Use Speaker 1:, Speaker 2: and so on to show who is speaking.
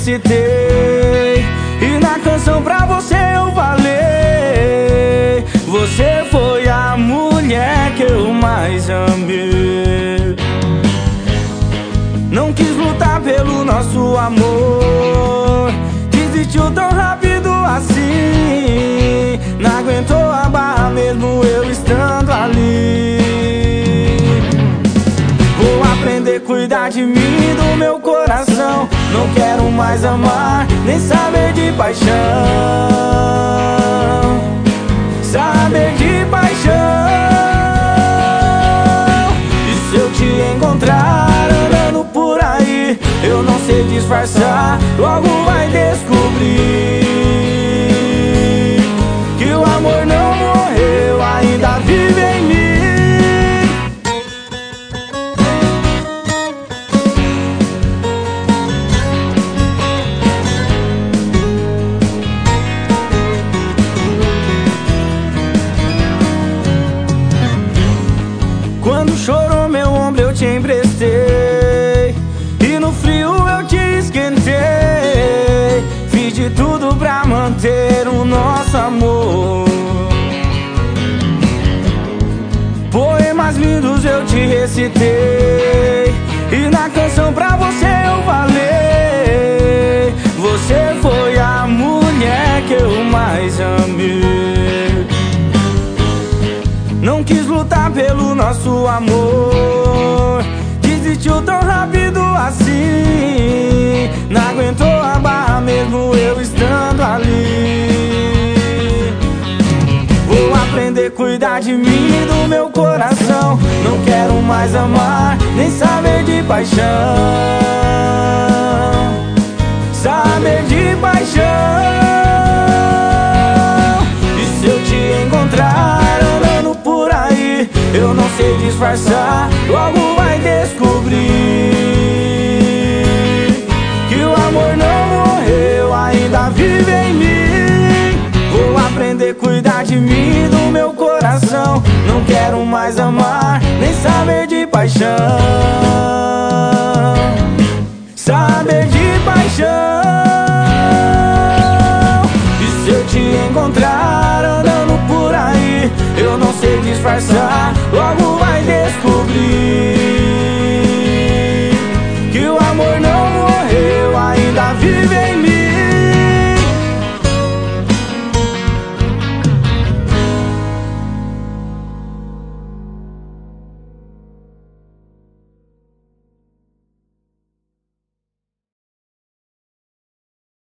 Speaker 1: recitei, e na canção pra você eu falei: você foi a mulher que eu mais amei. Não quis lutar pelo nosso amor, desistiu tão rápido assim. Não aguentou a barra mesmo eu estando ali. Vou aprender a cuidar de mim e do meu coração. Não quero mais amar, nem saber de paixão. Saber de paixão. E se eu te encontrar andando por aí, eu não sei disfarçar, logo vai descobrir que o amor não morreu, ainda vive em mim. Quando chorou meu ombro eu te emprestei, e no frio eu te esquentei. Fiz de tudo pra manter o nosso amor. Poemas lindos eu te recitei, e na canção pra você eu falei: você foi a mulher que eu mais amei. Não quis lutar pelo nosso amor, desistiu tão rápido assim. Não aguentou a barra mesmo eu estando ali. Vou aprender a cuidar de mim e do meu coração. Não quero mais amar, nem saber de paixão. Saber de paixão. E se eu te encontrar andando por aí, eu não sei disfarçar, logo vai descobrir que o amor não morreu, ainda vive em mim. Vou aprender a cuidar de mim e do meu coração. Não quero mais amar, nem saber de paixão.